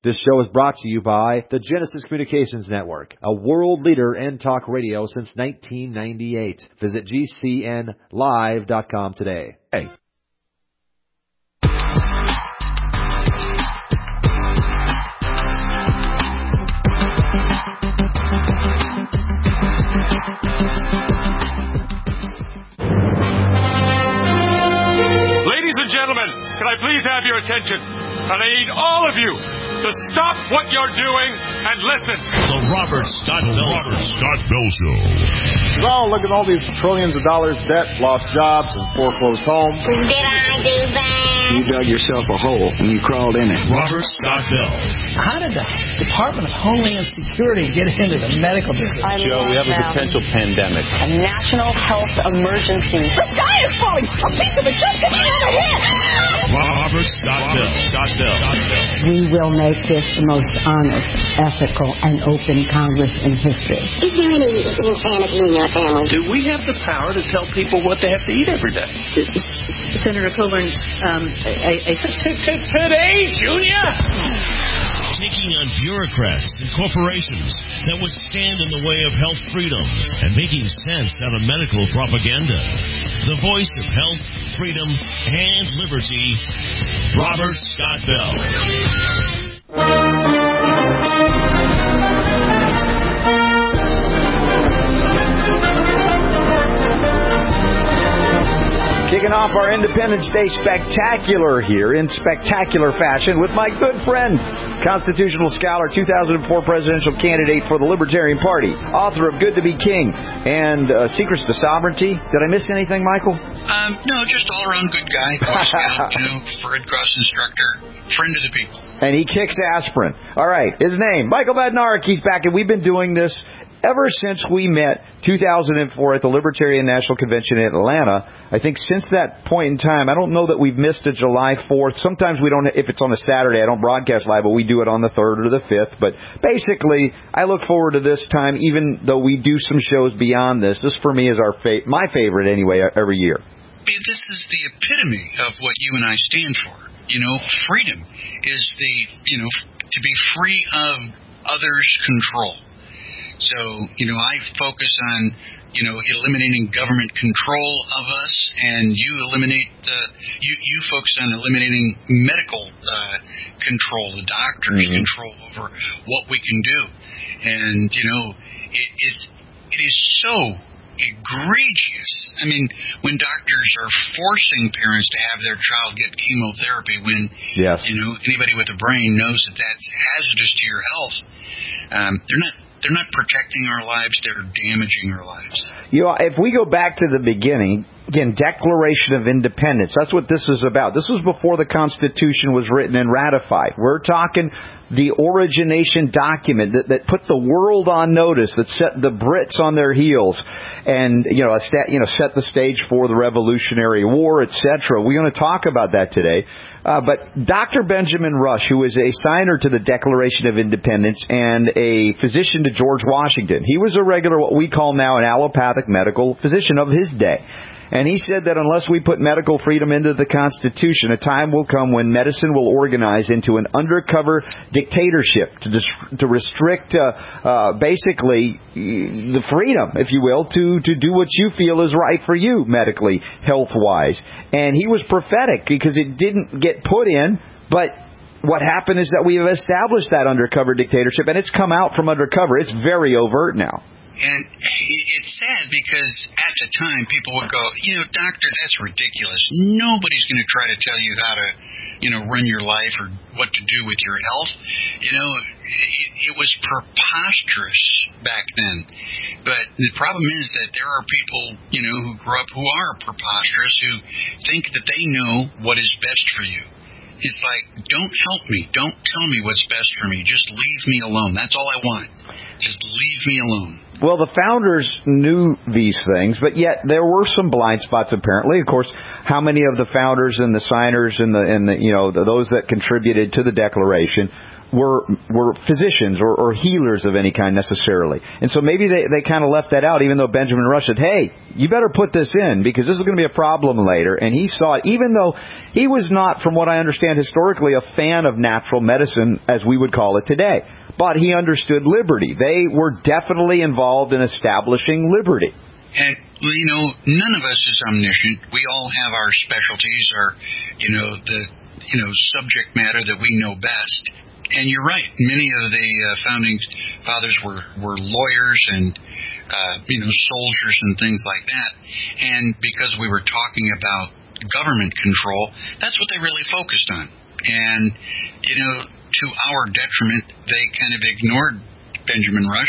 This show is brought to you by the Genesis Communications Network, a world leader in talk radio since 1998. Visit GCNlive.com today. Hey. Ladies and gentlemen, can I please have your attention? And I need all of you to stop what you're doing and listen. The Robert Scott Bell Show. Oh, look at all these trillions of dollars debt, lost jobs, and foreclosed homes. Did I do that? You dug yourself a hole and you crawled in it. Robert Scott Bell. How did the Department of Homeland Security get into the medical business? Joe, we have a potential pandemic. A national health emergency. The sky is falling! A piece of it just hit me on the head! Robert Scott Bell. We will make this the most honest, ethical, and open Congress in history. Is there any insanity in your family? Do we have the power to tell people what they have to eat every day? Senator Coburn, Today, Junior! Taking on bureaucrats and corporations that would stand in the way of health freedom and making sense out of medical propaganda. The voice of health, freedom, and liberty, Robert Scott Bell. Kicking off our Independence Day spectacular here in spectacular fashion with my good friend, constitutional scholar, 2004 presidential candidate for the Libertarian Party, author of Good to Be King and Secrets to Sovereignty. Did I miss anything, Michael? No, just all-around good guy, Boy Scout, Red Cross instructor, friend of the people. And he kicks aspirin. All right, his name, Michael Badnarik. He's back, and we've been doing this ever since we met 2004 at the Libertarian National Convention in Atlanta. I think since that point in time, I don't know that we've missed a July 4th. Sometimes we don't, if it's on a Saturday, I don't broadcast live, but we do it on the 3rd or the 5th. But basically, I look forward to this time, even though we do some shows beyond this. This, for me, is my favorite anyway, every year. This is the epitome of what you and I stand for. Freedom is to be free of others' control. So, I focus on, eliminating government control of us, and you you focus on eliminating medical control, the doctor's control over what we can do. And, it is so egregious. I mean, when doctors are forcing parents to have their child get chemotherapy when, anybody with a brain knows that that's hazardous to your health, they're not protecting our lives, they're damaging our lives. If we go back to the beginning, again, Declaration of Independence, that's what this is about. This was before the Constitution was written and ratified. We're talking the origination document that put the world on notice, that set the Brits on their heels, and set the stage for the Revolutionary War, etc. We're going to talk about that today. But Dr. Benjamin Rush, who is a signer to the Declaration of Independence and a physician to George Washington, he was a regular, what we call now an allopathic medical physician of his day. And he said that unless we put medical freedom into the Constitution, a time will come when medicine will organize into an undercover dictatorship to restrict basically the freedom, if you will, to do what you feel is right for you medically, health-wise. And he was prophetic because it didn't get put in, but what happened is that we have established that undercover dictatorship, and it's come out from undercover. It's very overt now. And it's sad because at the time people would go, doctor, that's ridiculous. Nobody's going to try to tell you how to, run your life or what to do with your health. It was preposterous back then. But the problem is that there are people, who grew up who are preposterous, who think that they know what is best for you. It's like, don't help me. Don't tell me what's best for me. Just leave me alone. That's all I want. Just leave me alone. Well, the founders knew these things, but yet there were some blind spots apparently. Of course, how many of the founders and the signers and those that contributed to the Declaration were physicians or healers of any kind necessarily. And so maybe they kind of left that out, even though Benjamin Rush said, hey, you better put this in because this is going to be a problem later. And he saw it, even though he was not, from what I understand historically, a fan of natural medicine as we would call it today. But he understood liberty. They were definitely involved in establishing liberty. And, none of us is omniscient. We all have our specialties, the subject matter that we know best. And you're right. Many of the founding fathers were lawyers and, soldiers and things like that. And because we were talking about government control, that's what they really focused on. And, to our detriment, they kind of ignored Benjamin Rush.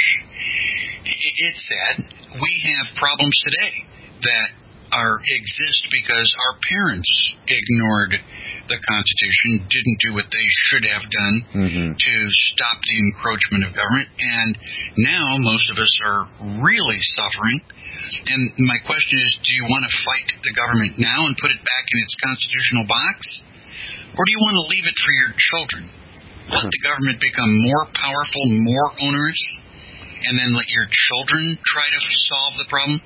It's sad. We have problems today that exist because our parents ignored the Constitution, didn't do what they should have done to stop the encroachment of government, and now most of us are really suffering. And my question is, do you want to fight the government now and put it back in its constitutional box? Or do you want to leave it for your children? Let the government become more powerful, more onerous, and then let your children try to solve the problem?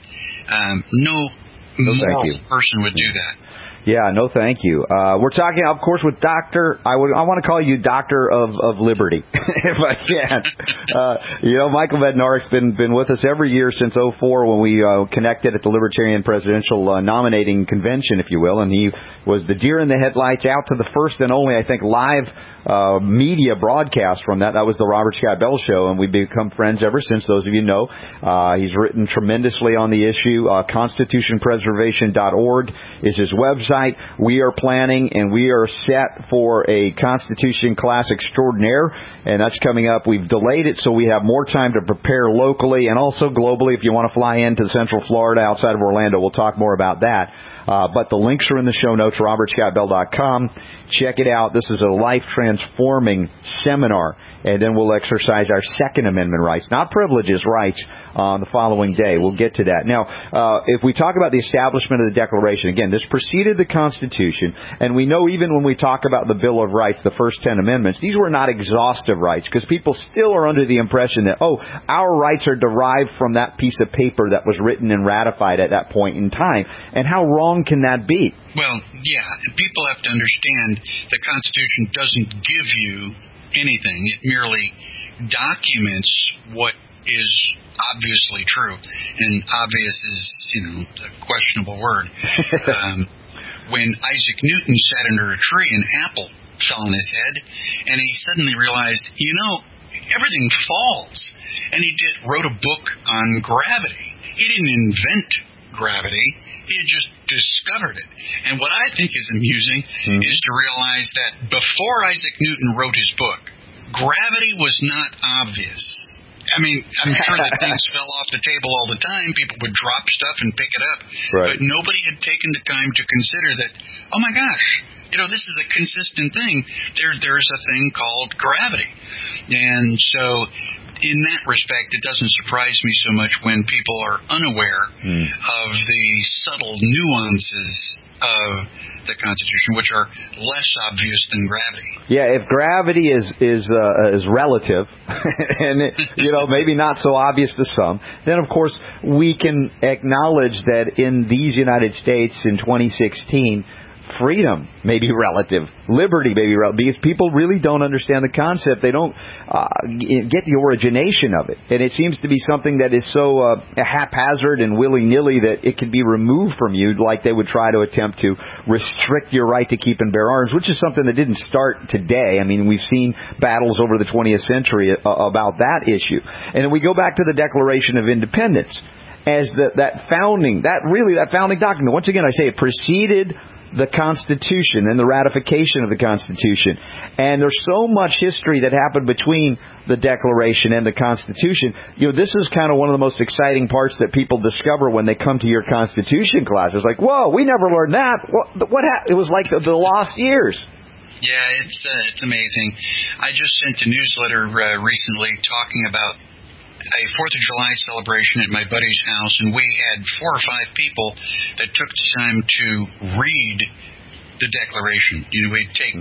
No moral person would do that. Yeah, no thank you. We're talking, of course, with I want to call you Doctor of Liberty, if I can. Michael Bednarik's been with us every year since 2004 when we connected at the Libertarian Presidential Nominating Convention, if you will, and he was the deer in the headlights out to the first and only, I think, live media broadcast from that. That was the Robert Scott Bell Show, and we've become friends ever since, those of you know. He's written tremendously on the issue. ConstitutionPreservation.org is his website. We are planning and we are set for a Constitution class extraordinaire, and that's coming up. We've delayed it so we have more time to prepare locally and also globally. If you want to fly into Central Florida outside of Orlando, we'll talk more about that. But the links are in the show notes, robertscottbell.com. Check it out. This is a life-transforming seminar. And then we'll exercise our Second Amendment rights, not privileges, rights, on the following day. We'll get to that. Now, if we talk about the establishment of the Declaration, again, this preceded the Constitution, and we know even when we talk about the Bill of Rights, the first 10 amendments, these were not exhaustive rights, because people still are under the impression that, our rights are derived from that piece of paper that was written and ratified at that point in time. And how wrong can that be? Well, yeah, people have to understand the Constitution doesn't give you anything. It merely documents what is obviously true, and obvious is, a questionable word. When Isaac Newton sat under a tree, an apple fell on his head, and he suddenly realized, everything falls. And he wrote a book on gravity. He didn't invent gravity. He had just discovered it. And what I think is amusing is to realize that before Isaac Newton wrote his book, gravity was not obvious. I mean, I'm sure that things fell off the table all the time. People would drop stuff and pick it up. Right. But nobody had taken the time to consider that, oh my gosh, this is a consistent thing. There's a thing called gravity. And so in that respect, it doesn't surprise me so much when people are unaware of the subtle nuances of the Constitution, which are less obvious than gravity. Yeah, if gravity is relative, and maybe not so obvious to some, then of course we can acknowledge that in these United States in 2016. Freedom may be relative. Liberty may be relative. Because people really don't understand the concept. They don't get the origination of it. And it seems to be something that is so haphazard and willy-nilly that it can be removed from you, like they would try to attempt to restrict your right to keep and bear arms, which is something that didn't start today. I mean, we've seen battles over the 20th century about that issue. And then we go back to the Declaration of Independence as that founding document. Once again, I say it preceded the Constitution and the ratification of the Constitution. And there's so much history that happened between the Declaration and the Constitution. This is kind of one of the most exciting parts that people discover when they come to your Constitution class. It's like, whoa, we never learned that. What happened? It was like the lost years. Yeah, it's amazing. I just sent a newsletter recently talking about a 4th of July celebration at my buddy's house, and we had 4 or 5 people that took the time to read the Declaration. We'd take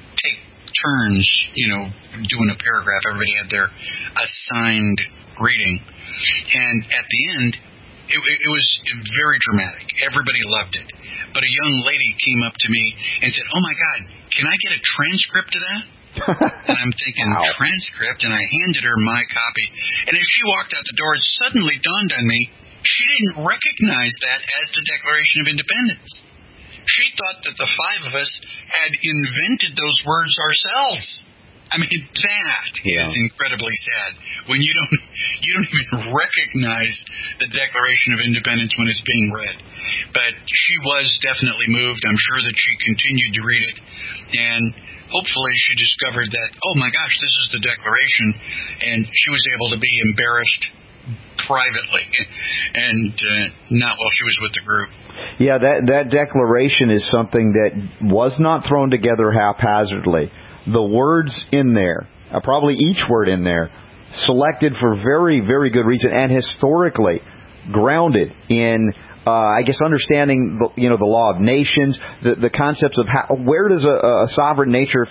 turns, doing a paragraph. Everybody had their assigned reading. And at the end, it was very dramatic. Everybody loved it. But a young lady came up to me and said, "Oh, my God, can I get a transcript of that?" And I'm thinking, wow. Transcript? And I handed her my copy. And as she walked out the door, it suddenly dawned on me, she didn't recognize that as the Declaration of Independence. She thought that the 5 of us had invented those words ourselves. I mean, that is incredibly sad. When you don't even recognize the Declaration of Independence when it's being read. But she was definitely moved. I'm sure that she continued to read it, and hopefully she discovered that, oh my gosh, this is the Declaration, and she was able to be embarrassed privately and not while she was with the group. Yeah, that declaration is something that was not thrown together haphazardly. The words in there, probably each word in there, selected for very, very good reason and historically grounded in, I guess, understanding the law of nations, the concepts of where does a sovereign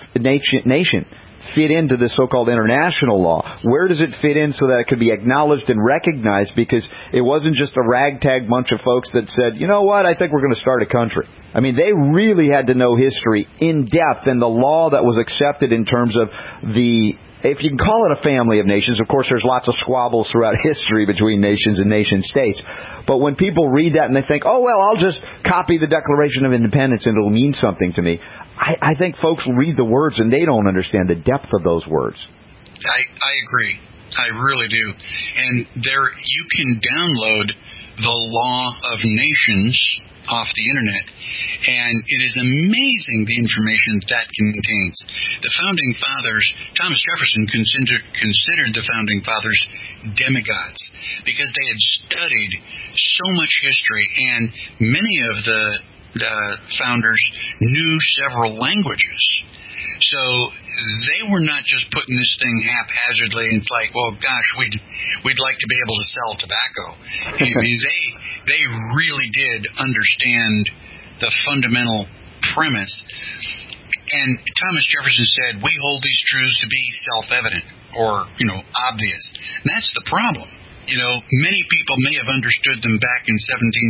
nation fit into this so-called international law? Where does it fit in so that it could be acknowledged and recognized? Because it wasn't just a ragtag bunch of folks that said, you know what, I think we're going to start a country. I mean, they really had to know history in depth and the law that was accepted in terms of if you can call it a family of nations. Of course, there's lots of squabbles throughout history between nations and nation-states. But when people read that and they think, oh, well, I'll just copy the Declaration of Independence and it'll mean something to me, I think folks read the words and they don't understand the depth of those words. I agree. I really do. And there you can download the Law of Nations off the internet, and it is amazing the information that contains. The Founding Fathers, Thomas Jefferson considered the Founding Fathers demigods because they had studied so much history, and many of the founders knew several languages. So they were not just putting this thing haphazardly and it's like, well, gosh, we'd like to be able to sell tobacco. I mean, they really did understand the fundamental premise. And Thomas Jefferson said, we hold these truths to be self-evident or, obvious. And that's the problem. Many people may have understood them back in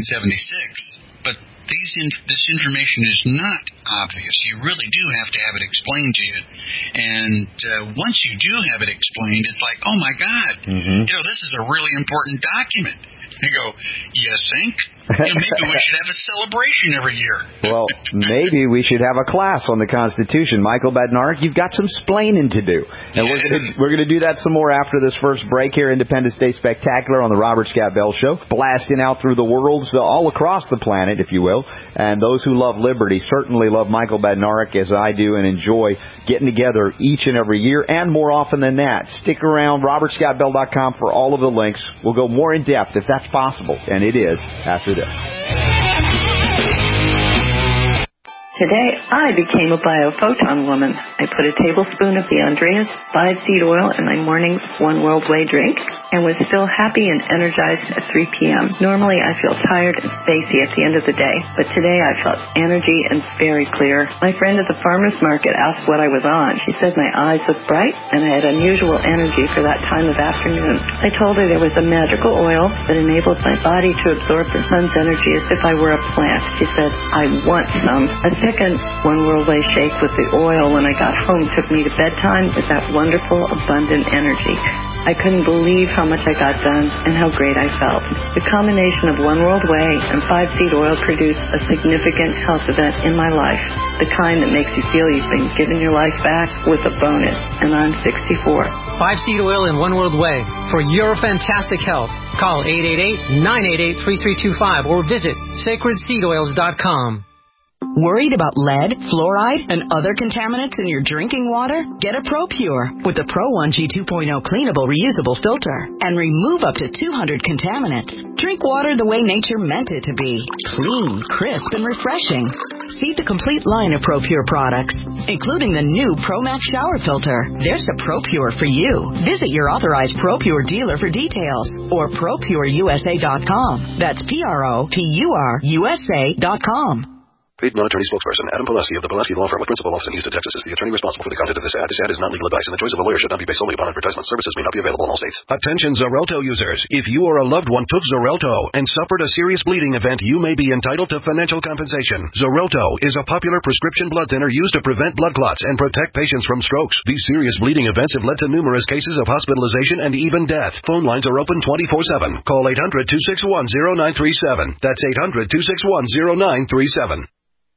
1776, but this information is not obvious. You really do have to have it explained to you. And once you do have it explained, it's like, oh my God, this is a really important document. You go, you think? Maybe we should have a celebration every year. Well, maybe we should have a class on the Constitution. Michael Badnarik, you've got some splaining to do. And we're going to do that some more after this first break here. Independence Day Spectacular on the Robert Scott Bell Show. Blasting out through the world, so all across the planet, if you will. And those who love liberty certainly love Michael Badnarik as I do and enjoy getting together each and every year and more often than that. Stick around, robertscottbell.com for all of the links. We'll go more in depth if that's possible, and it is after this. Today, I became a biophoton woman. I put a tablespoon of the Andreas 5-seed oil in my morning's One World Way drink and was still happy and energized at 3 p.m. Normally, I feel tired and spacey at the end of the day, but today I felt energy and very clear. My friend at the farmer's market asked what I was on. She said my eyes looked bright and I had unusual energy for that time of afternoon. I told her there was a magical oil that enabled my body to absorb the sun's energy as if I were a plant. She said, I want some. A second One World Way shake with the oil when I got home took me to bedtime with that wonderful, abundant energy. I couldn't believe how much I got done and how great I felt. The combination of One World Way and 5-seed oil produced a significant health event in my life, the kind that makes you feel you've been given your life back with a bonus, and I'm 64. 5-seed oil and One World Way for your fantastic health. Call 888-988-3325 or visit sacredseedoils.com. Worried about lead, fluoride, and other contaminants in your drinking water? Get a ProPure with the Pro 1G 2.0 cleanable reusable filter and remove up to 200 contaminants. Drink water the way nature meant it to be. Clean, crisp, and refreshing. see the complete line of ProPure products, including the new ProMax shower filter. There's a ProPure for you. Visit your authorized ProPure dealer for details or ProPureUSA.com. That's ProPureUSA.com. Paid non-attorney spokesperson Adam Pulaski of the Pulaski Law Firm with principal office in Houston, Texas, is the attorney responsible for the content of this ad. This ad is not legal advice, and the choice of a lawyer should not be based solely upon advertisement. Services may not be available in all states. Attention Xarelto users. If you or a loved one took Xarelto and suffered a serious bleeding event, you may be entitled to financial compensation. Xarelto is a popular prescription blood thinner used to prevent blood clots and protect patients from strokes. These serious bleeding events have led to numerous cases of hospitalization and even death. Phone lines are open 24/7. Call 800-261-0937. That's 800-261-0937.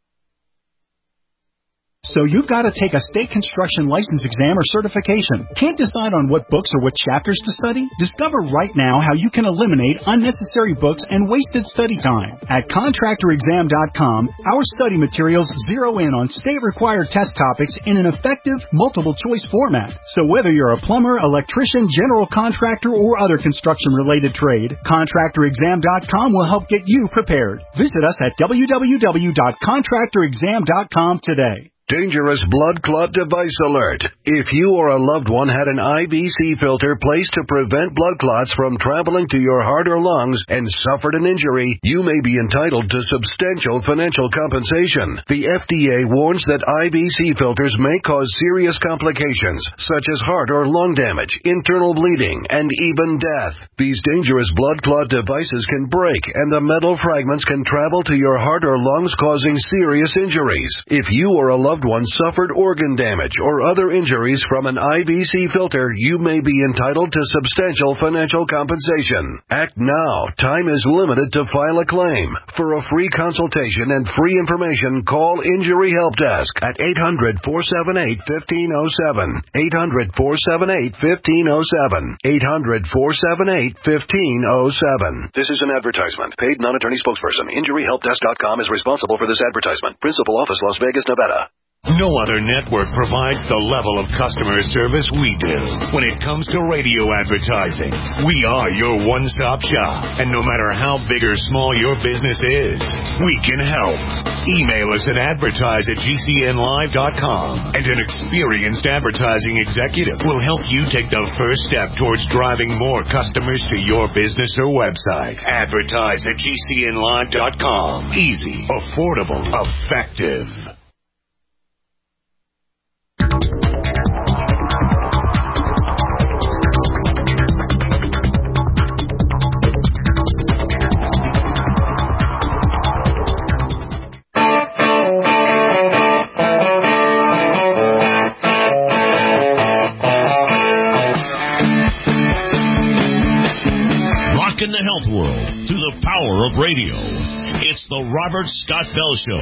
So you've got to take a state construction license exam or certification. Can't decide on what books or what chapters to study? Discover right now how you can eliminate unnecessary books and wasted study time. At contractorexam.com, our study materials zero in on state-required test topics in an effective, multiple-choice format. So whether you're a plumber, electrician, general contractor, or other construction-related trade, contractorexam.com will help get you prepared. Visit us at www.contractorexam.com today. Dangerous blood clot device alert. If you or a loved one had an IVC filter placed to prevent blood clots from traveling to your heart or lungs and suffered an injury, you may be entitled to substantial financial compensation. The FDA warns that IVC filters may cause serious complications, such as heart or lung damage, internal bleeding, and even death. These dangerous blood clot devices can break, and the metal fragments can travel to your heart or lungs, causing serious injuries. If you or a loved one suffered organ damage or other injuries from an IVC filter, you may be entitled to substantial financial compensation. Act now. Time is limited to file a claim. For a free consultation and free information, call Injury Help Desk at 800-478-1507. 800-478-1507. 800-478-1507. This is an advertisement. Paid non-attorney spokesperson. InjuryHelpDesk.com is responsible for this advertisement. Principal office, Las Vegas, Nevada. No other network provides the level of customer service we do. When it comes to radio advertising, we are your one-stop shop. And no matter how big or small your business is, we can help. Email us at advertise@gcnlive.com, and an experienced advertising executive will help you take the first step towards driving more customers to your business or website. Advertise@gcnlive.com. Easy, affordable, effective. In the health world through the power of radio. It's the Robert Scott Bell Show.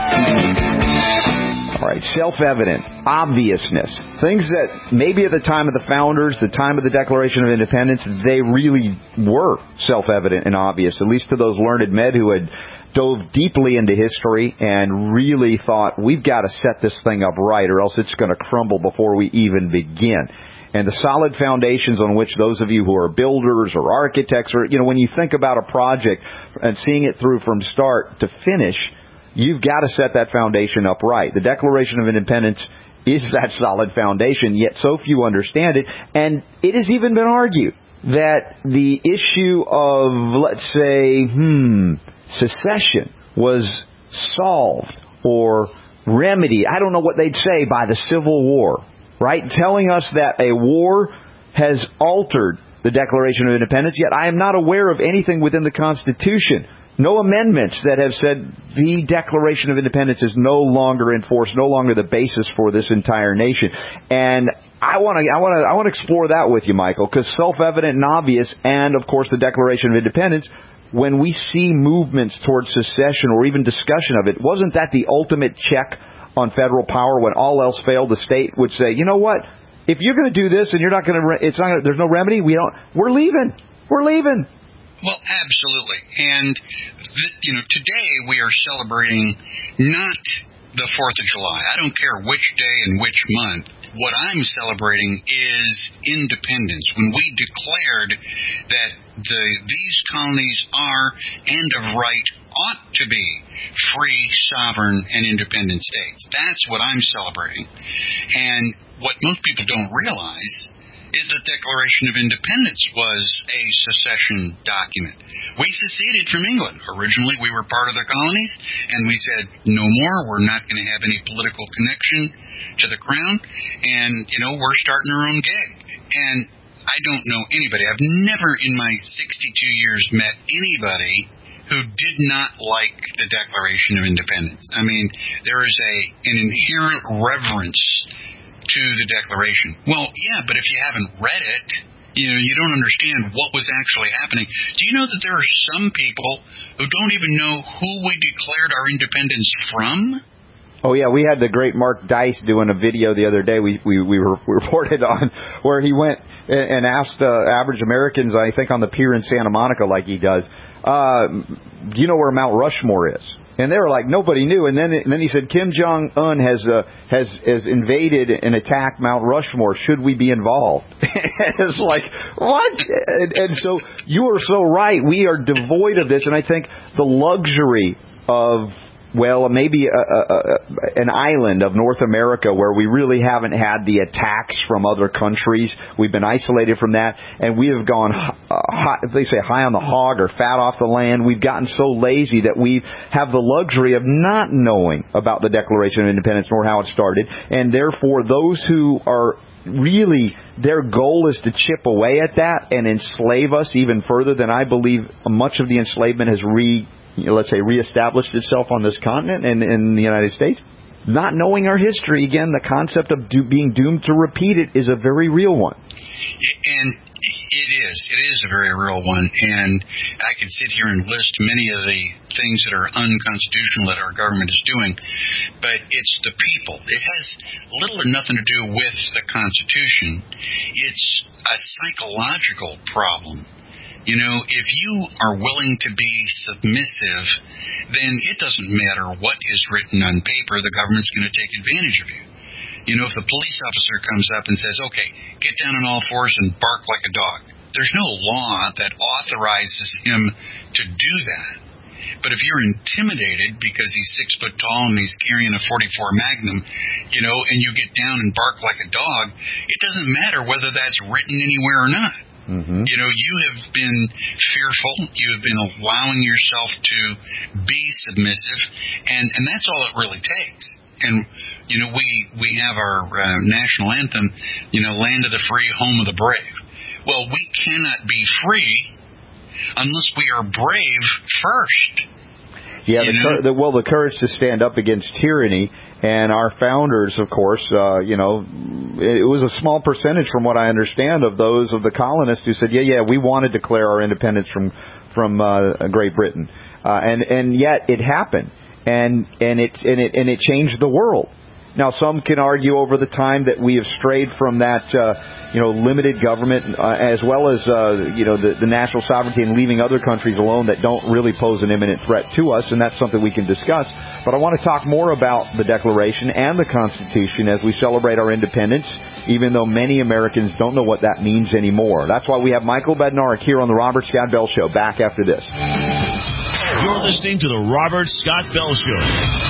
All right, self-evident, obviousness, things that maybe at the time of the founders, the time of the Declaration of Independence, they really were self-evident and obvious, at least to those learned men who had dove deeply into history and really thought, we've got to set this thing up right or else it's going to crumble before we even begin. And the solid foundations on which those of you who are builders or architects, or, when you think about a project and seeing it through from start to finish, you've got to set that foundation up right. The Declaration of Independence is that solid foundation, yet so few understand it. And it has even been argued that the issue of, let's say, secession was solved or remedied, I don't know what they'd say, by the Civil War. Right? Telling us that a war has altered the Declaration of Independence, yet I am not aware of anything within the Constitution, no amendments that have said the Declaration of Independence is no longer in force, no longer the basis for this entire nation. And I want to explore that with you, Michael, because self-evident and obvious, and of course the Declaration of Independence, when we see movements towards secession or even discussion of it, wasn't that the ultimate check on federal power? When all else failed, the state would say, you know what? If you're going to do this and you're not going to, there's no remedy. We're leaving. Well, absolutely. And today we are celebrating not the 4th of July. I don't care which day and which month. what I'm celebrating is independence. When we declared that these colonies are, and of right, ought to be free, sovereign, and independent states. That's what I'm celebrating. And what most people don't realize is the Declaration of Independence was a secession document. We seceded from England. Originally, we were part of the colonies, and we said, no more, we're not going to have any political connection to the crown, and, we're starting our own gig. And I don't know anybody. I've never in my 62 years met anybody who did not like the Declaration of Independence. I mean, there is an inherent reverence to the Declaration. Well, yeah, but if you haven't read it, you don't understand what was actually happening. Do you know that there are some people who don't even know who we declared our independence from? Oh, yeah, we had the great Mark Dice doing a video the other day we reported on where he went and asked average Americans, I think on the pier in Santa Monica like he does, do you know where Mount Rushmore is? And they were like, nobody knew. And then he said, Kim Jong-un has invaded and attacked Mount Rushmore. Should we be involved? It's like, what? And so you are so right. We are devoid of this. And I think the luxury of, maybe an island of North America where we really haven't had the attacks from other countries. We've been isolated from that, and we have gone, they say, high on the hog or fat off the land. We've gotten so lazy that we have the luxury of not knowing about the Declaration of Independence nor how it started, and therefore those who are really, their goal is to chip away at that and enslave us even further than I believe much of the enslavement has reestablished itself on this continent and in the United States. Not knowing our history, again, the concept of being doomed to repeat it is a very real one. And it is a very real one. And I could sit here and list many of the things that are unconstitutional that our government is doing, but it's the people. It has little or nothing to do with the Constitution. It's a psychological problem. If you are willing to be submissive, then it doesn't matter what is written on paper, the government's going to take advantage of you. If the police officer comes up and says, okay, get down on all fours and bark like a dog, there's no law that authorizes him to do that. But if you're intimidated because he's 6 foot tall and he's carrying a .44 Magnum, and you get down and bark like a dog, it doesn't matter whether that's written anywhere or not. Mm-hmm. You have been fearful. You have been allowing yourself to be submissive, and that's all it really takes. And we have our national anthem, land of the free, home of the brave. Well, we cannot be free unless we are brave first. Yeah, the courage to stand up against tyranny. And our founders, of course, it was a small percentage from what I understand of those of the colonists who said, we want to declare our independence from Great Britain. And yet it happened. And it changed the world. Now, some can argue over the time that we have strayed from that, limited government, as well as, the national sovereignty and leaving other countries alone that don't really pose an imminent threat to us, and that's something we can discuss. But I want to talk more about the Declaration and the Constitution as we celebrate our independence, even though many Americans don't know what that means anymore. That's why we have Michael Badnarik here on the Robert Scott Bell Show. Back after this. You're listening to the Robert Scott Bell Show.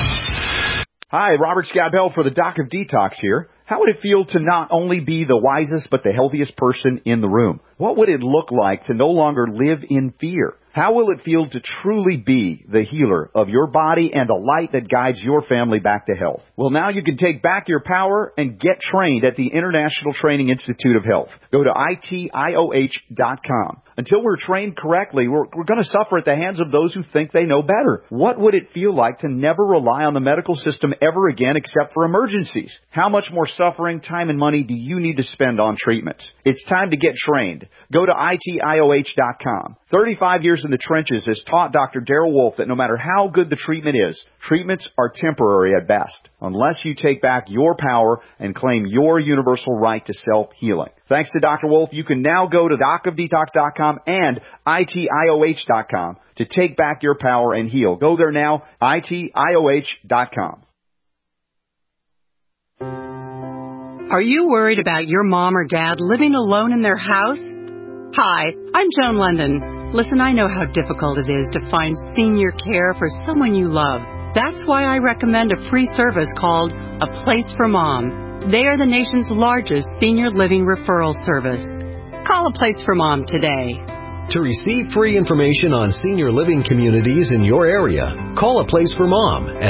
Hi, Robert Scott Bell for the Doc of Detox here. How would it feel to not only be the wisest but the healthiest person in the room? What would it look like to no longer live in fear? How will it feel to truly be the healer of your body and the light that guides your family back to health? Well, now you can take back your power and get trained at the International Training Institute of Health. Go to ITIOH.com. Until we're trained correctly, we're going to suffer at the hands of those who think they know better. What would it feel like to never rely on the medical system ever again except for emergencies? How much more suffering, time, and money do you need to spend on treatments? It's time to get trained. Go to ITIOH.com. 35 years in the trenches has taught Dr. Darrell Wolfe that no matter how good the treatment is, treatments are temporary at best, unless you take back your power and claim your universal right to self-healing. Thanks to Dr. Wolfe, you can now go to docofdetox.com and ITIOH.com to take back your power and heal. Go there now, ITIOH.com. Are you worried about your mom or dad living alone in their house? Hi, I'm Joan London. Listen, I know how difficult it is to find senior care for someone you love. That's why I recommend a free service called A Place for Mom. They are the nation's largest senior living referral service. Call A Place for Mom today. To receive free information on senior living communities in your area, call A Place for Mom at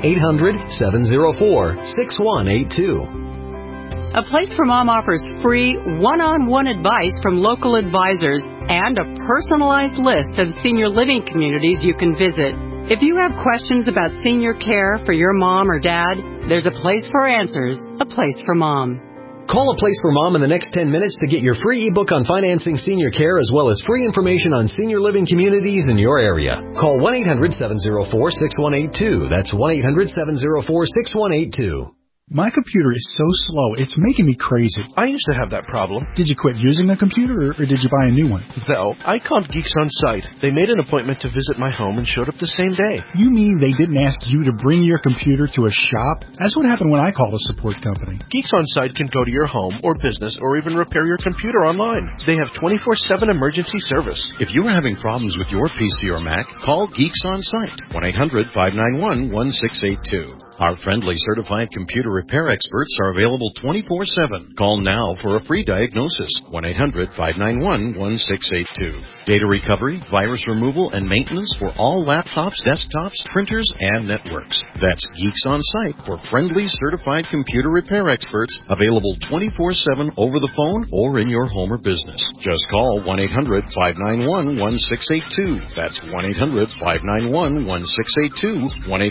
1-800-704-6182. A Place for Mom offers free one-on-one advice from local advisors and a personalized list of senior living communities you can visit. If you have questions about senior care for your mom or dad, there's a place for answers, A Place for Mom. Call A Place for Mom in the next 10 minutes to get your free ebook on financing senior care as well as free information on senior living communities in your area. Call 1-800-704-6182. That's 1-800-704-6182. My computer is so slow, it's making me crazy. I used to have that problem. Did you quit using the computer, or did you buy a new one? No, I called Geeks On Site. They made an appointment to visit my home and showed up the same day. You mean they didn't ask you to bring your computer to a shop? That's what happened when I called a support company. Geeks On Site can go to your home or business or even repair your computer online. They have 24/7 emergency service. If you are having problems with your PC or Mac, call Geeks On Site, 1-800-591-1682. Our friendly certified computer repair experts are available 24/7. Call now for a free diagnosis, 1-800-591-1682. Data recovery, virus removal, and maintenance for all laptops, desktops, printers, and networks. That's Geeks On Site for friendly certified computer repair experts, available 24/7 over the phone or in your home or business. Just call 1-800-591-1682. That's 1-800-591-1682,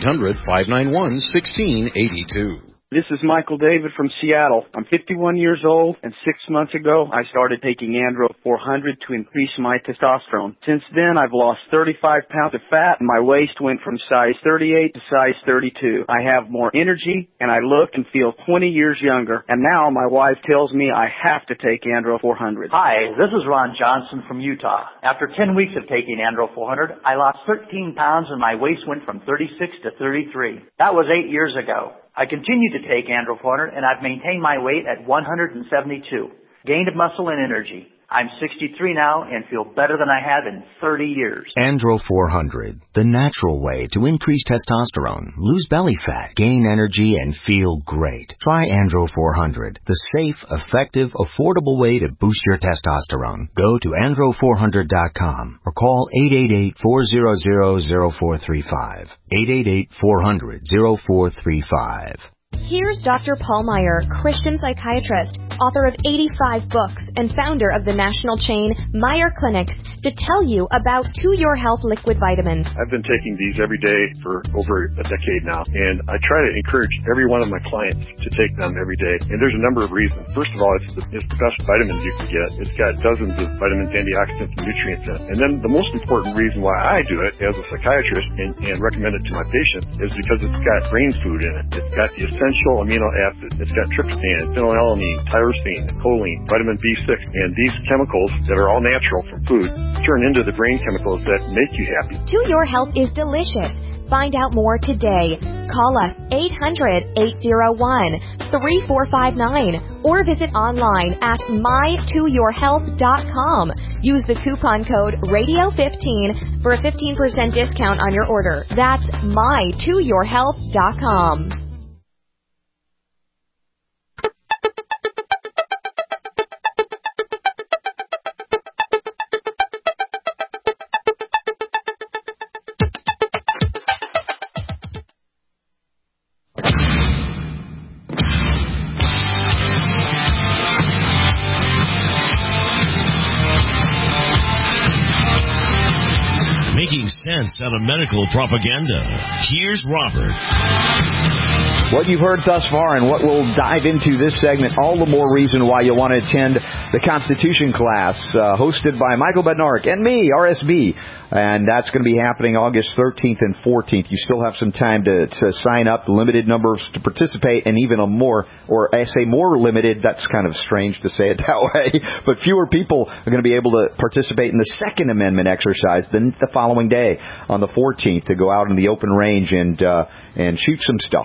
1-800-591-1682. This is Michael David from Seattle. I'm 51 years old, and 6 months ago, I started taking Andro 400 to increase my testosterone. Since then, I've lost 35 pounds of fat, and my waist went from size 38 to size 32. I have more energy, and I look and feel 20 years younger. And now my wife tells me I have to take Andro 400. Hi, this is Ron Johnson from Utah. After 10 weeks of taking Andro 400, I lost 13 pounds, and my waist went from 36 to 33. That was 8 years ago. I continue to take Andro 400, and I've maintained my weight at 172. Gained muscle and energy. I'm 63 now and feel better than I have in 30 years. Andro 400, the natural way to increase testosterone, lose belly fat, gain energy, and feel great. Try Andro 400, the safe, effective, affordable way to boost your testosterone. Go to andro400.com or call 888-400-0435. 888-400-0435. Here's Dr. Paul Meyer, Christian psychiatrist, author of 85 books, and founder of the national chain Meyer Clinics, to tell you about To Your Health liquid vitamins. I've been taking these every day for over a decade now, and I try to encourage every one of my clients to take them every day. And there's a number of reasons. First of all, it's the best vitamins you can get. It's got dozens of vitamins, antioxidants, and nutrients in it. And then the most important reason why I do it as a psychiatrist and recommend it to my patients is because it's got brain food in it. It's got the essential amino acids. It's got tryptophan, phenylalanine, tyrosine, choline, vitamin B6, and these chemicals that are all natural from food turn into the brain chemicals that make you happy. To Your Health is delicious. Find out more today. Call us 800-801-3459 or visit online at mytoyourhealth.com. Use the coupon code RADIO15 for a 15% discount on your order. That's mytoyourhealth.com. Making sense out of medical propaganda. Here's Robert. What you've heard thus far and what we'll dive into this segment, all the more reason why you'll want to attend the Constitution class hosted by Michael Bednarik and me, RSB. And that's going to be happening August 13th and 14th. You still have some time to sign up, limited numbers to participate, and even more limited. That's kind of strange to say it that way. But fewer people are going to be able to participate in the Second Amendment exercise than the following day on the 14th to go out in the open range and shoot some stuff, let's say.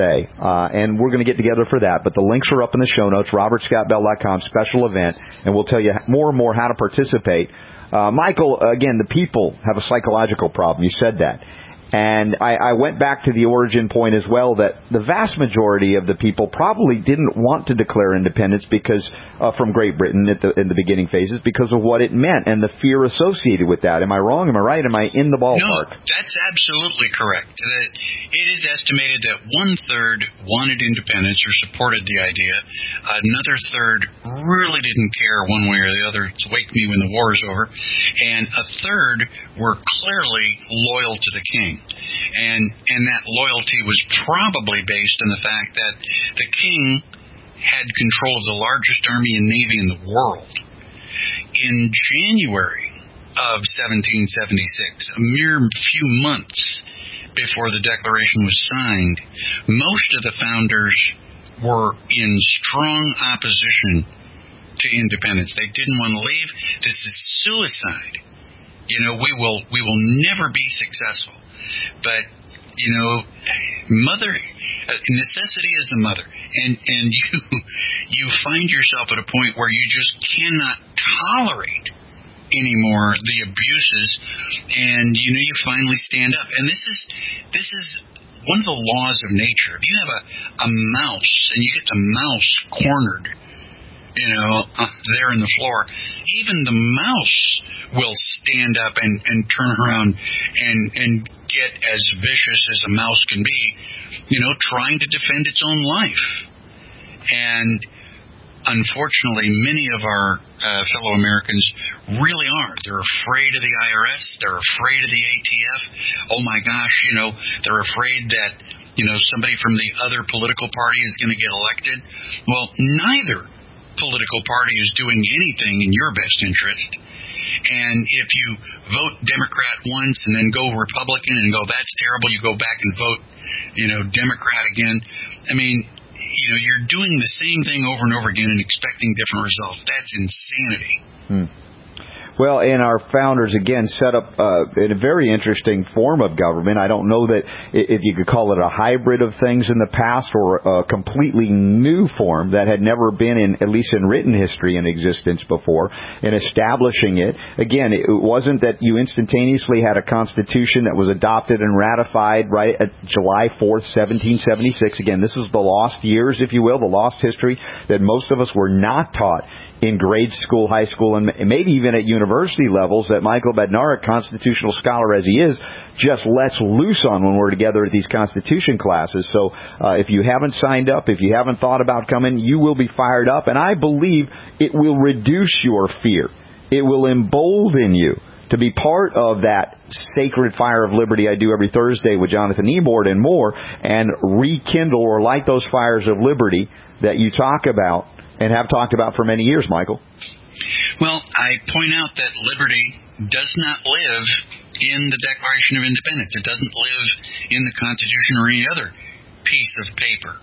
USA, and we're going to get together for that. But the links are up in the show notes, robertscottbell.com, special event, and we'll tell you more and more how to participate. Michael, again, the people have a psychological problem. You said that. And I went back to the origin point as well, that the vast majority of the people probably didn't want to declare independence because from Great Britain in the beginning phases because of what it meant and the fear associated with that. Am I wrong? Am I right? Am I in the ballpark? No, that's absolutely correct. It is estimated that 1/3 wanted independence or supported the idea. Another third really didn't care one way or the other. It's wake me when the war is over. And a third were clearly loyal to the king. And that loyalty was probably based on the fact that the king had control of the largest army and navy in the world. In January of 1776, a mere few months before the Declaration was signed, most of the founders were in strong opposition to independence. They didn't want to leave. This is suicide. We will never be successful. But, necessity is a mother. And you find yourself at a point where you just cannot tolerate anymore the abuses, and you finally stand up. And this is one of the laws of nature. If you have a mouse and you get the mouse cornered, there in the floor, even the mouse will stand up and turn around and get as vicious as a mouse can be, trying to defend its own life. And unfortunately, many of our fellow Americans really are. They're afraid of the IRS. They're afraid of the ATF. Oh my gosh, they're afraid that, somebody from the other political party is going to get elected. Well, neither political party is doing anything in your best interest. And if you vote Democrat once and then go Republican and go, that's terrible, you go back and vote, Democrat again. I mean, you're doing the same thing over and over again and expecting different results. That's insanity. Well, and our founders, again, set up in a very interesting form of government. I don't know that if you could call it a hybrid of things in the past or a completely new form that had never been, at least in written history, in existence before, in establishing it. Again, it wasn't that you instantaneously had a constitution that was adopted and ratified right at July 4th, 1776. Again, this is the lost years, if you will, the lost history that most of us were not taught in grade school, high school, and maybe even at university levels that Michael Bednarik, constitutional scholar as he is, just lets loose on when we're together at these Constitution classes. So if you haven't signed up, if you haven't thought about coming, you will be fired up, and I believe it will reduce your fear. It will embolden you to be part of that sacred fire of liberty I do every Thursday with Jonathan Ebord and more, and rekindle or light those fires of liberty that you talk about and have talked about for many years, Michael. Well, I point out that liberty does not live in the Declaration of Independence. It doesn't live in the Constitution or any other piece of paper.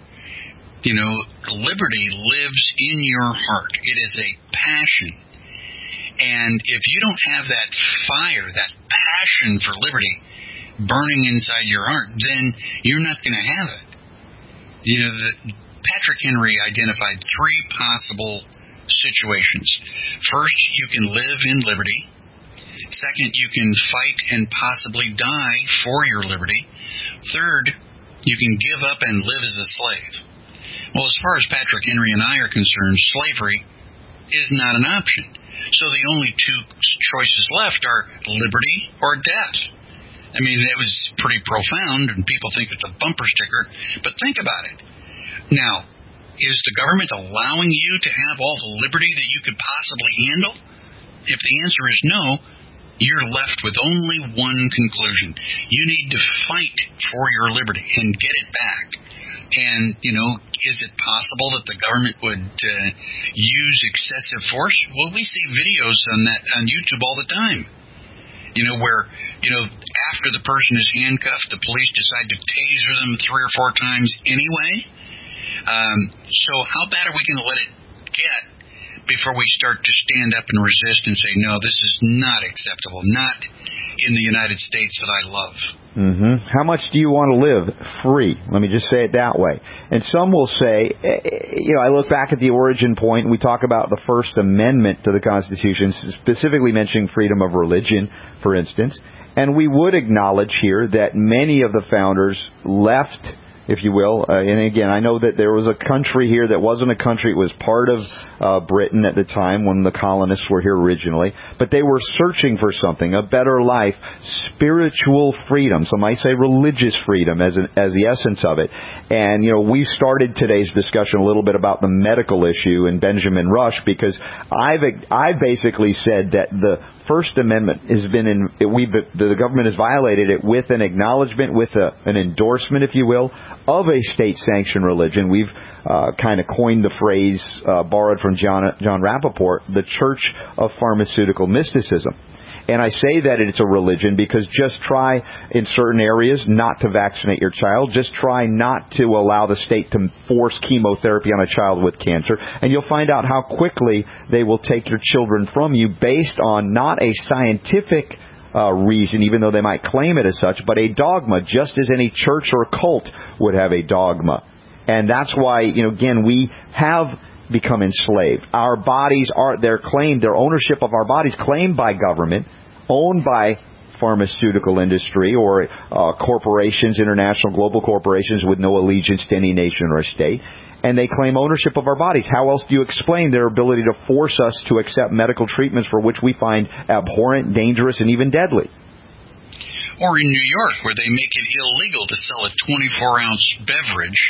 Liberty lives in your heart. It is a passion. And if you don't have that fire, that passion for liberty burning inside your heart, then you're not going to have it. Patrick Henry identified 3 possible situations. First, you can live in liberty. Second, you can fight and possibly die for your liberty. Third, you can give up and live as a slave. Well, as far as Patrick Henry and I are concerned, slavery is not an option. So the only 2 choices left are liberty or death. I mean, it was pretty profound, and people think it's a bumper sticker, but think about it. Now, is the government allowing you to have all the liberty that you could possibly handle? If the answer is no, you're left with only one conclusion. You need to fight for your liberty and get it back. And, is it possible that the government would use excessive force? Well, we see videos on that on YouTube all the time. Where, after the person is handcuffed, the police decide to taser them 3 or 4 times anyway. So how bad are we going to let it get before we start to stand up and resist and say, no, this is not acceptable, not in the United States that I love. Mm-hmm. How much do you want to live free? Let me just say it that way. And some will say, I look back at the origin point, and we talk about the First Amendment to the Constitution, specifically mentioning freedom of religion, for instance. And we would acknowledge here that many of the founders left, if you will. And again, I know that there was a country here that wasn't a country. It was part of Britain at the time when the colonists were here originally. But they were searching for something, a better life, spiritual freedom. Some might say religious freedom as the essence of it. And, we started today's discussion a little bit about the medical issue and Benjamin Rush, because I've basically said that the First Amendment has been the government has violated it with an acknowledgement, with an endorsement, if you will, of a state-sanctioned religion. We've kind of coined the phrase borrowed from John Rappaport, the Church of Pharmaceutical Mysticism. And I say that it's a religion because just try in certain areas not to vaccinate your child. Just try not to allow the state to force chemotherapy on a child with cancer. And you'll find out how quickly they will take your children from you based on not a scientific reason, even though they might claim it as such, but a dogma, just as any church or cult would have a dogma. And that's why, again, we have become enslaved. Our bodies their ownership of our bodies claimed by government, owned by pharmaceutical industry or corporations, international global corporations with no allegiance to any nation or state. And they claim ownership of our bodies. How else do you explain their ability to force us to accept medical treatments for which we find abhorrent, dangerous, and even deadly? Or in New York, where they make it illegal to sell a 24-ounce beverage.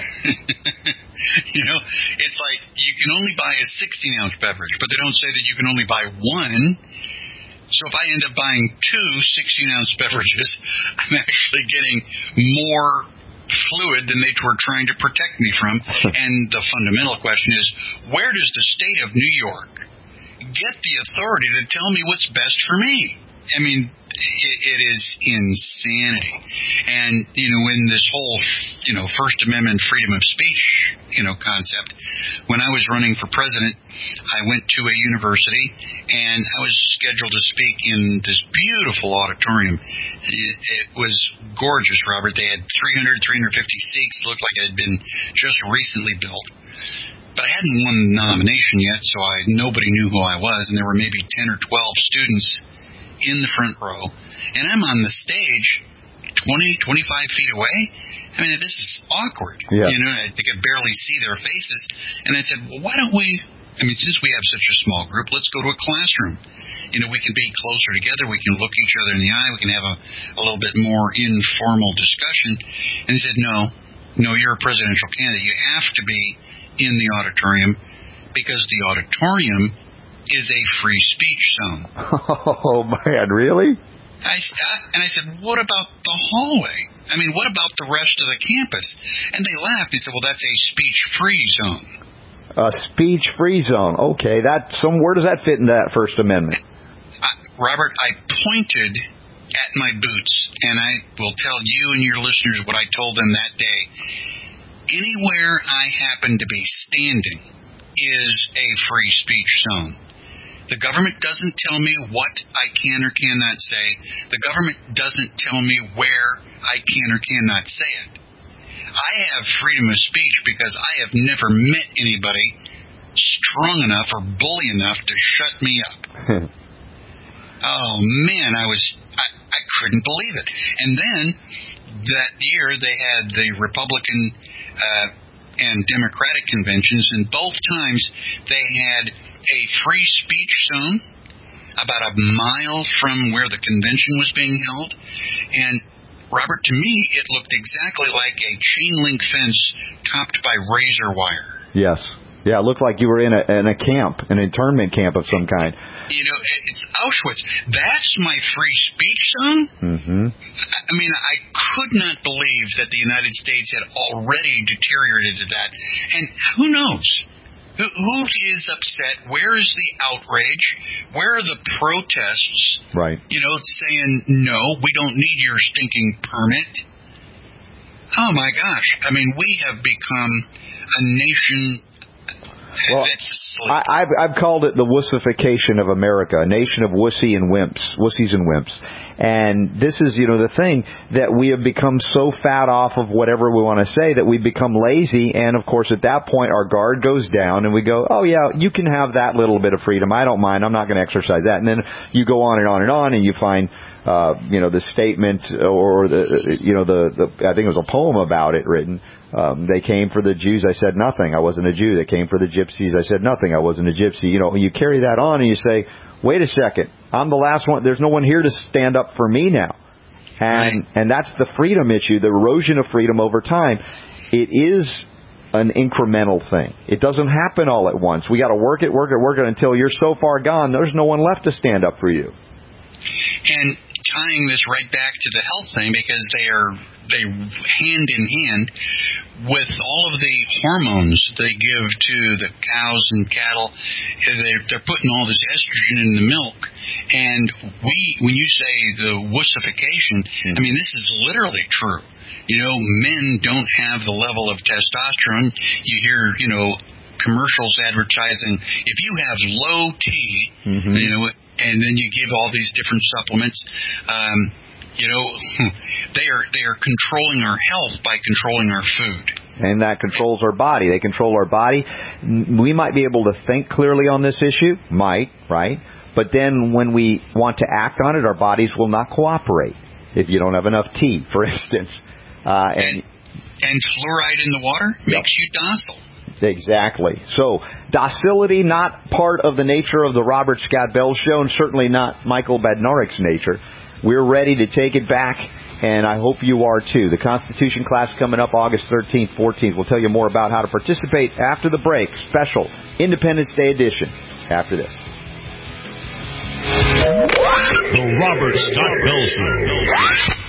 It's like you can only buy a 16-ounce beverage, but they don't say that you can only buy one. So if I end up buying two 16-ounce beverages, I'm actually getting more fluid than they were trying to protect me from. And the fundamental question is, where does the state of New York get the authority to tell me what's best for me? I mean, it is insanity. And, in this whole, First Amendment freedom of speech, concept, when I was running for president, I went to a university and I was scheduled to speak in this beautiful auditorium. It was gorgeous, Robert. They had 350 seats. It looked like it had been just recently built. But I hadn't won the nomination yet, so nobody knew who I was, and there were maybe 10 or 12 students in the front row, and I'm on the stage 20, 25 feet away. I mean, this is awkward. Yeah. I could barely see their faces. And I said, well, why don't we, since we have such a small group, let's go to a classroom. We can be closer together. We can look each other in the eye. We can have a little bit more informal discussion. And he said, no, you're a presidential candidate. You have to be in the auditorium because the auditorium is a free speech zone. Oh, man, really? I said, what about the hallway? What about the rest of the campus? And they laughed. They said, well, that's a speech-free zone. A speech-free zone. Okay, where does that fit in that First Amendment? Robert, I pointed at my boots, and I will tell you and your listeners what I told them that day. Anywhere I happen to be standing is a free speech zone. The government doesn't tell me what I can or cannot say. The government doesn't tell me where I can or cannot say it. I have freedom of speech because I have never met anybody strong enough or bully enough to shut me up. Oh, man, I couldn't believe it. And then that year they had the Republican and Democratic conventions, and both times they had a free speech zone about a mile from where the convention was being held. And, Robert, to me, it looked exactly like a chain-link fence topped by razor wire. Yes. Yeah, it looked like you were in a camp, an internment camp of some kind. It's Auschwitz. That's my free speech zone? Mm-hmm. I could not believe that the United States had already deteriorated to that. And who knows? Who is upset? Where is the outrage? Where are the protests? Right. Saying, no, we don't need your stinking permit. Oh, my gosh. We have become a nation Well, I've called it the wussification of America, a nation of wussies and wimps. And this is, the thing that we have become so fat off of whatever we want to say that we become lazy. And, of course, at that point, our guard goes down and we go, oh, yeah, you can have that little bit of freedom. I don't mind. I'm not going to exercise that. And then you go on and on and on and you find, the statement or I think it was a poem about it written. They came for the Jews. I said nothing. I wasn't a Jew. They came for the gypsies. I said nothing. I wasn't a gypsy. You carry that on and you say, wait a second. I'm the last one. There's no one here to stand up for me now. And that's the freedom issue, the erosion of freedom over time. It is an incremental thing. It doesn't happen all at once. We got to work it until you're so far gone, there's no one left to stand up for you. And tying this right back to the health thing, because they hand in hand with all of the hormones they give to the cows and cattle. They're putting all this estrogen in the milk. And when you say the wussification, I mean, this is literally true. Men don't have the level of testosterone. You hear, commercials advertising, if you have low T, and then you give all these different supplements, they are controlling our health by controlling our food. And that controls our body. They control our body. We might be able to think clearly on this issue, right? But then when we want to act on it, our bodies will not cooperate. If you don't have enough T, for instance. And fluoride in the water makes you docile. Exactly. So, docility, not part of the nature of the Robert Scott Bell Show, and certainly not Michael Badnarik's nature. We're ready to take it back, and I hope you are too. The Constitution class coming up August 13th, 14th. We'll tell you more about how to participate after the break. Special Independence Day edition after this. The Robert Scott Bell Show.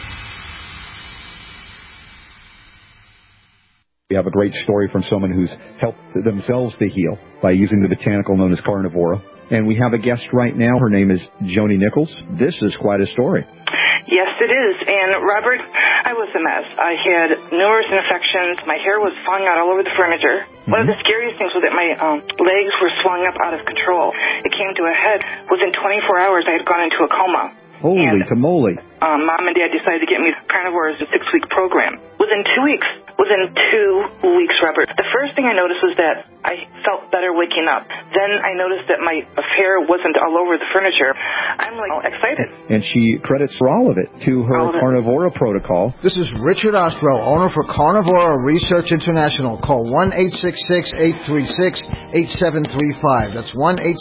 We have a great story from someone who's helped themselves to heal by using the botanical known as Carnivora. And we have a guest right now. Her name is Joni Nichols. This is quite a story. Yes, it is. And, Robert, I was a mess. I had numerous infections. My hair was falling out all over the furniture. One of the scariest things was that my legs were swelling up out of control. It came to a head. Within 24 hours, I had gone into a coma. Holy tamale. Mom and Dad decided to get me Carnivore as a 6-week program. Within 2 weeks, Robert, the first thing I noticed was that I felt better waking up. Then I noticed that my hair wasn't all over the furniture. I'm excited. And she credits for all of it to her Carnivora protocol. This is Richard Ostro, owner for Carnivora Research International. Call 1-866-836-8735. That's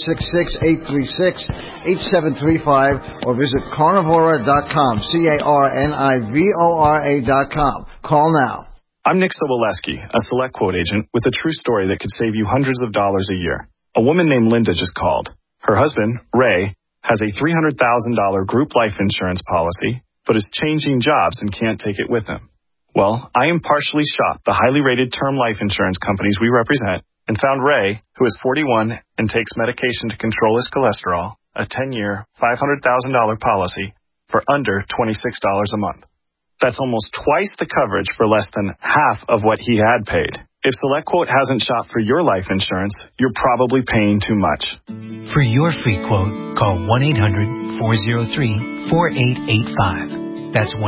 1-866-836-8735 or visit carnivora.com, carnivora.com. Call now. I'm Nick Soboleski, a Select Quote agent with a true story that could save you hundreds of dollars a year. A woman named Linda just called. Her husband, Ray, has a $300,000 group life insurance policy, but is changing jobs and can't take it with him. Well, I impartially shopped the highly rated term life insurance companies we represent and found Ray, who is 41 and takes medication to control his cholesterol, a 10-year, $500,000 policy for under $26 a month. That's almost twice the coverage for less than half of what he had paid. If SelectQuote hasn't shopped for your life insurance, you're probably paying too much. For your free quote, call 1-800-403-4885. That's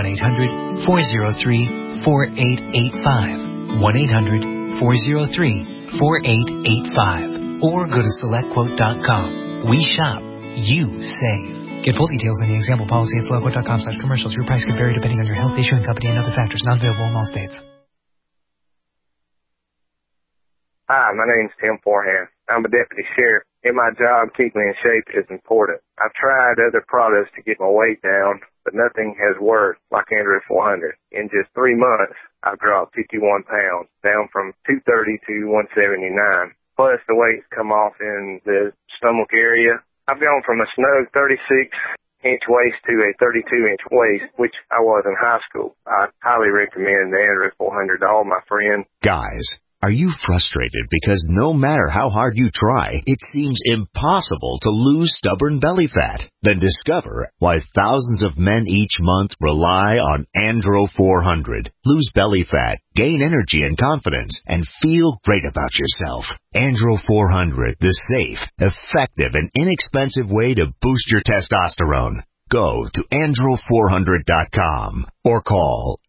1-800-403-4885. 1-800-403-4885. Or go to SelectQuote.com. We shop. You save. Get full details on the example policy at SelectQuote.com/commercials. Your price can vary depending on your health, issuing company, and other factors. Not available in all states. Hi, my name's Tim Forehand. I'm a deputy sheriff. In my job, keeping in shape is important. I've tried other products to get my weight down, but nothing has worked like Andro 400. In just 3 months, I've dropped 51 pounds, down from 230 to 179. Plus, the weight's come off in the stomach area. I've gone from a snug 36-inch waist to a 32-inch waist, which I was in high school. I highly recommend the Andro 400 to all my friends. Guys, Are you frustrated because no matter how hard you try, it seems impossible to lose stubborn belly fat? Then discover why thousands of men each month rely on Andro 400. Lose belly fat, gain energy and confidence, and feel great about yourself. Andro 400, the safe, effective, and inexpensive way to boost your testosterone. Go to andro400.com or call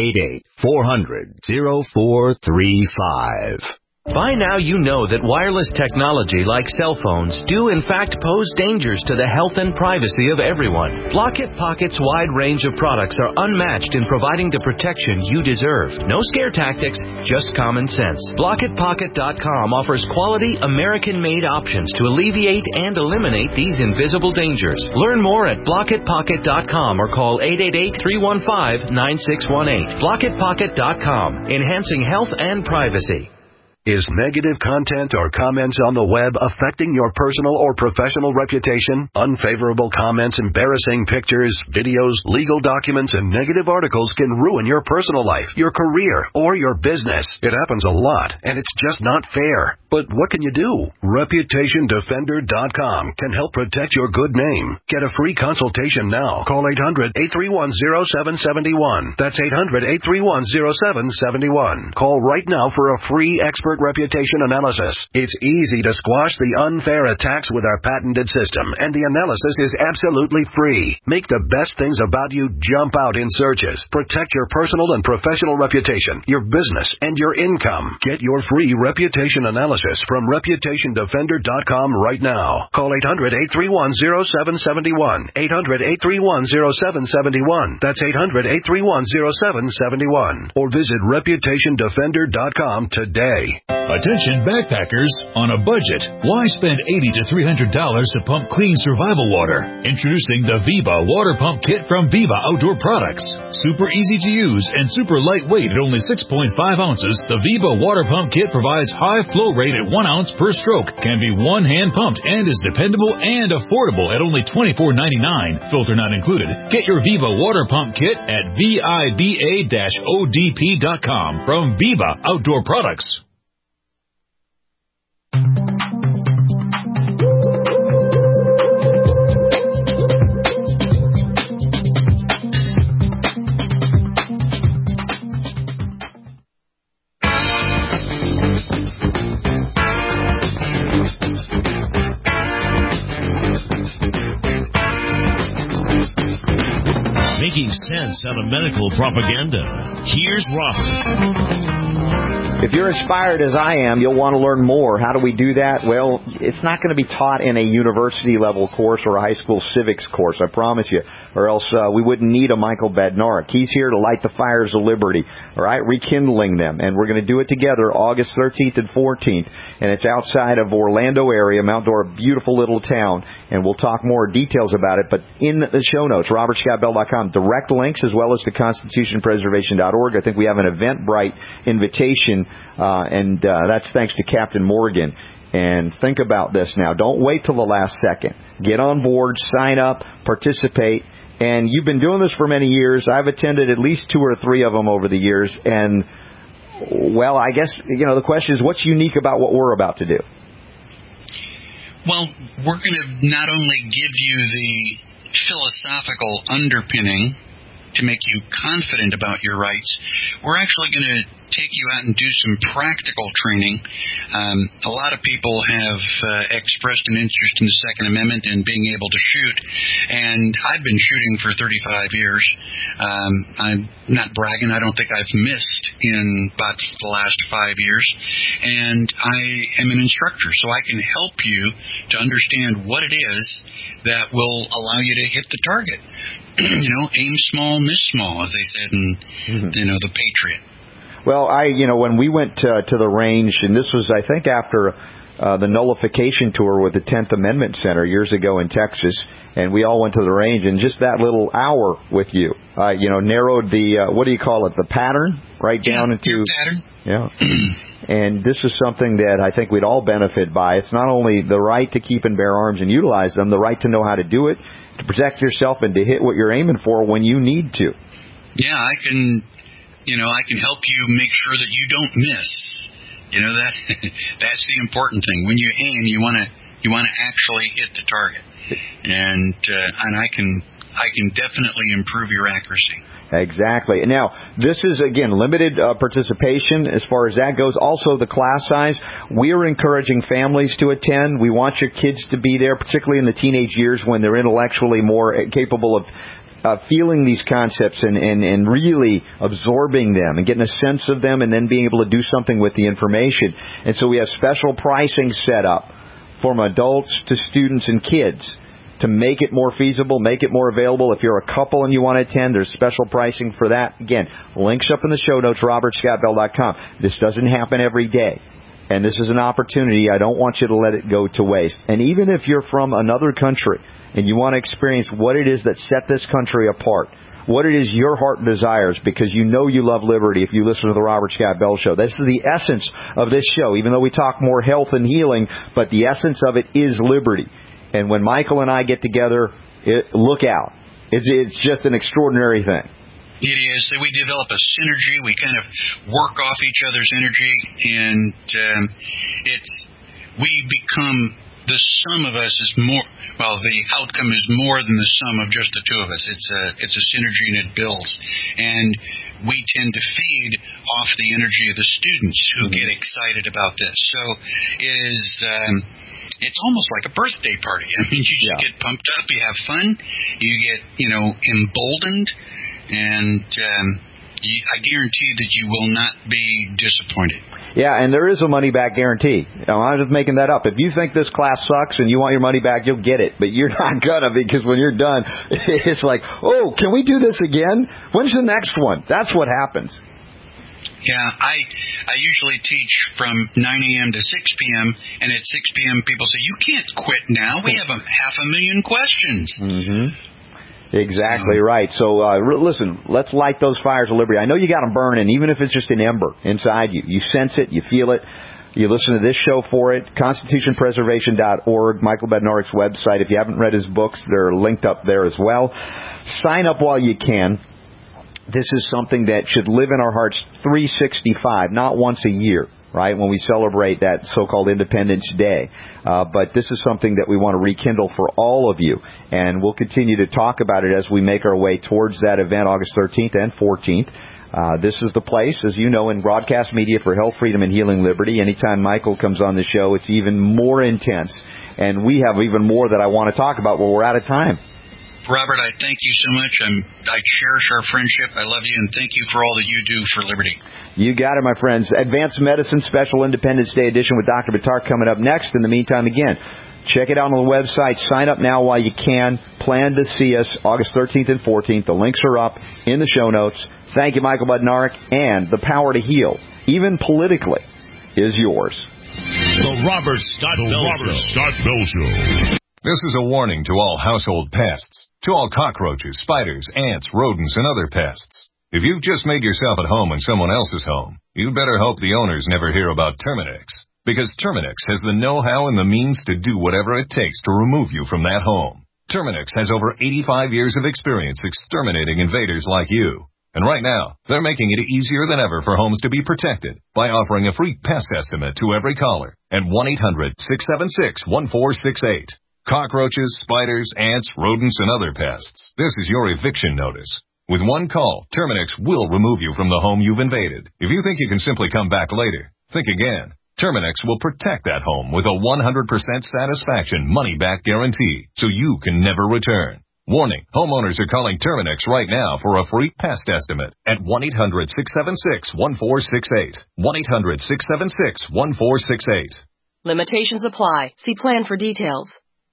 888-400-0435. By now you know that wireless technology like cell phones do in fact pose dangers to the health and privacy of everyone. Blockit Pocket's wide range of products are unmatched in providing the protection you deserve. No scare tactics, just common sense. BlockitPocket.com offers quality American-made options to alleviate and eliminate these invisible dangers. Learn more at BlockitPocket.com or call 888-315-9618. BlockitPocket.com, enhancing health and privacy. Is negative content or comments on the web affecting your personal or professional reputation? Unfavorable comments, embarrassing pictures, videos, legal documents, and negative articles can ruin your personal life, your career, or your business. It happens a lot, and it's just not fair. But what can you do? ReputationDefender.com can help protect your good name. Get a free consultation now. Call 800-831-0771. That's 800-831-0771. Call right now for a free expert reputation analysis. It's easy to squash the unfair attacks with our patented system, and the analysis is absolutely free. Make the best things about you jump out in searches. Protect your personal and professional reputation, your business, and your income. Get your free reputation analysis from ReputationDefender.com right now. Call 800-831-0771. 800-831-0771. That's 800-831-0771. Or visit ReputationDefender.com today. Attention backpackers on a budget. Why spend $80 to $300 to pump clean survival water? Introducing the Viva Water Pump Kit from Viva Outdoor Products. Super easy to use and super lightweight at only 6.5 ounces, the Viva Water Pump Kit provides high flow rate at 1 ounce per stroke, can be one-hand pumped, and is dependable and affordable at only $24.99. Filter not included. Get your Viva Water Pump Kit at VIBA-ODP.com from Viva Outdoor Products. Making sense out of medical propaganda. Here's Robert. If you're inspired as I am, you'll want to learn more. How do we do that? Well, it's not going to be taught in a university-level course or a high school civics course, I promise you, or else we wouldn't need a Michael Badnarik. He's here to light the fires of liberty, all right, rekindling them, and we're going to do it together August 13th and 14th, and it's outside of Orlando area, Mount Dora, beautiful little town, and we'll talk more details about it, but in the show notes, robertscottbell.com, direct links as well as the constitutionpreservation.org. I think we have an Eventbrite invitation, and that's thanks to Captain Morgan. And think about this now. Don't wait till the last second. Get on board, sign up, participate. And you've been doing this for many years. I've attended at least 2 or 3 of them over the years. And, well, I guess, the question is, what's unique about what we're about to do? Well, we're going to not only give you the philosophical underpinning to make you confident about your rights, we're actually going to take you out and do some practical training. A lot of people have expressed an interest in the Second Amendment and being able to shoot, and I've been shooting for 35 years. I'm not bragging. I don't think I've missed in about the last 5 years, and I am an instructor, so I can help you to understand what it is that will allow you to hit the target. Aim small, miss small, as they said in, The Patriot. Well, when we went to the range, and this was, I think, after the nullification tour with the 10th Amendment Center years ago in Texas, and we all went to the range, and just that little hour with you, narrowed the, what do you call it, the pattern, right down into... Your pattern. Yeah. And this is something that I think we'd all benefit by. It's not only the right to keep and bear arms and utilize them, the right to know how to do it, to protect yourself, and to hit what you're aiming for when you need to. Yeah, I can help you make sure that you don't miss. You know, that's the important thing. When you aim, you want to actually hit the target, and I can definitely improve your accuracy. Exactly. Now, this is, again, limited participation as far as that goes. Also, the class size, we are encouraging families to attend. We want your kids to be there, particularly in the teenage years when they're intellectually more capable of feeling these concepts and really absorbing them and getting a sense of them and then being able to do something with the information. And so we have special pricing set up from adults to students and kids to make it more feasible, make it more available. If you're a couple and you want to attend, there's special pricing for that. Again, links up in the show notes, robertscottbell.com. This doesn't happen every day. And this is an opportunity. I don't want you to let it go to waste. And even if you're from another country and you want to experience what it is that set this country apart, what it is your heart desires, because you know you love liberty if you listen to the Robert Scott Bell Show. This is the essence of this show, even though we talk more health and healing, but the essence of it is liberty. And when Michael and I get together, look out. It's just an extraordinary thing. It is. We develop a synergy. We kind of work off each other's energy, and we become, the sum of us is more, well, the outcome is more than the sum of just the two of us. It's a synergy, and it builds. And we tend to feed off the energy of the students who get excited about this. So it is... it's almost like a birthday party. I mean, you just get pumped up, you have fun, you get, emboldened, and I guarantee that you will not be disappointed. Yeah, and there is a money-back guarantee. I'm just making that up. If you think this class sucks and you want your money back, you'll get it. But you're not gonna, because when you're done, it's like, oh, can we do this again? When's the next one? That's what happens. Yeah, I usually teach from 9 a.m. to 6 p.m., and at 6 p.m. people say, you can't quit now. We have 500,000 questions. Mm-hmm. Exactly right. So, listen, let's light those fires of liberty. I know you got them burning, even if it's just an ember inside you. You sense it. You feel it. You listen to this show for it. ConstitutionPreservation.org, Michael Bednarik's website. If you haven't read his books, they're linked up there as well. Sign up while you can. This is something that should live in our hearts 365, not once a year, right, when we celebrate that so-called Independence Day. But this is something that we want to rekindle for all of you. And we'll continue to talk about it as we make our way towards that event, August 13th and 14th. This is the place, as you know, in broadcast media for health, freedom, and healing liberty. Anytime Michael comes on the show, it's even more intense. And we have even more that I want to talk about, but we're out of time. Robert, I thank you so much. I cherish our friendship. I love you, and thank you for all that you do for liberty. You got it, my friends. Advanced Medicine Special Independence Day edition with Dr. Buttarch coming up next. In the meantime, again, check it out on the website. Sign up now while you can. Plan to see us August 13th and 14th. The links are up in the show notes. Thank you, Michael Bednarik. And the power to heal, even politically, is yours. The Robert Scott Bell Show. This is a warning to all household pests, to all cockroaches, spiders, ants, rodents, and other pests. If you've just made yourself at home in someone else's home, you'd better hope the owners never hear about Terminix, because Terminix has the know-how and the means to do whatever it takes to remove you from that home. Terminix has over 85 years of experience exterminating invaders like you. And right now, they're making it easier than ever for homes to be protected by offering a free pest estimate to every caller at 1-800-676-1468. Cockroaches, spiders, ants, rodents, and other pests. This is your eviction notice. With one call, Terminix will remove you from the home you've invaded. If you think you can simply come back later, think again. Terminix will protect that home with a 100% satisfaction money-back guarantee, so you can never return. Warning, homeowners are calling Terminix right now for a free pest estimate at 1-800-676-1468. 1-800-676-1468. Limitations apply. See plan for details.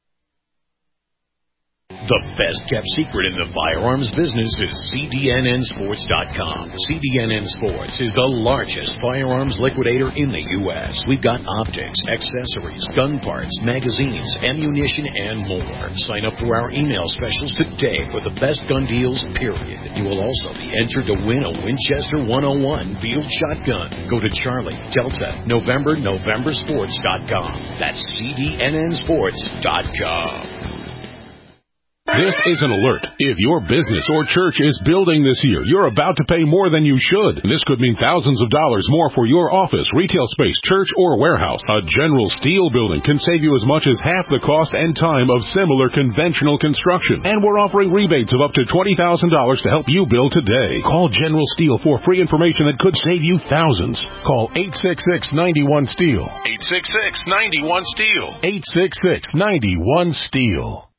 The best-kept secret in the firearms business is CDNNSports.com. CDNN Sports is the largest firearms liquidator in the U.S. We've got optics, accessories, gun parts, magazines, ammunition, and more. Sign up for our email specials today for the best gun deals, period. You will also be entered to win a Winchester 101 field shotgun. Go to Charlie, Delta, Novembersports.com. That's CDNNSports.com. This is an alert. If your business or church is building this year, you're about to pay more than you should. This could mean thousands of dollars more for your office, retail space, church, or warehouse. A General Steel building can save you as much as half the cost and time of similar conventional construction. And we're offering rebates of up to $20,000 to help you build today. Call General Steel for free information that could save you thousands. Call 866-91-STEEL. 866-91-STEEL. 866-91-STEEL.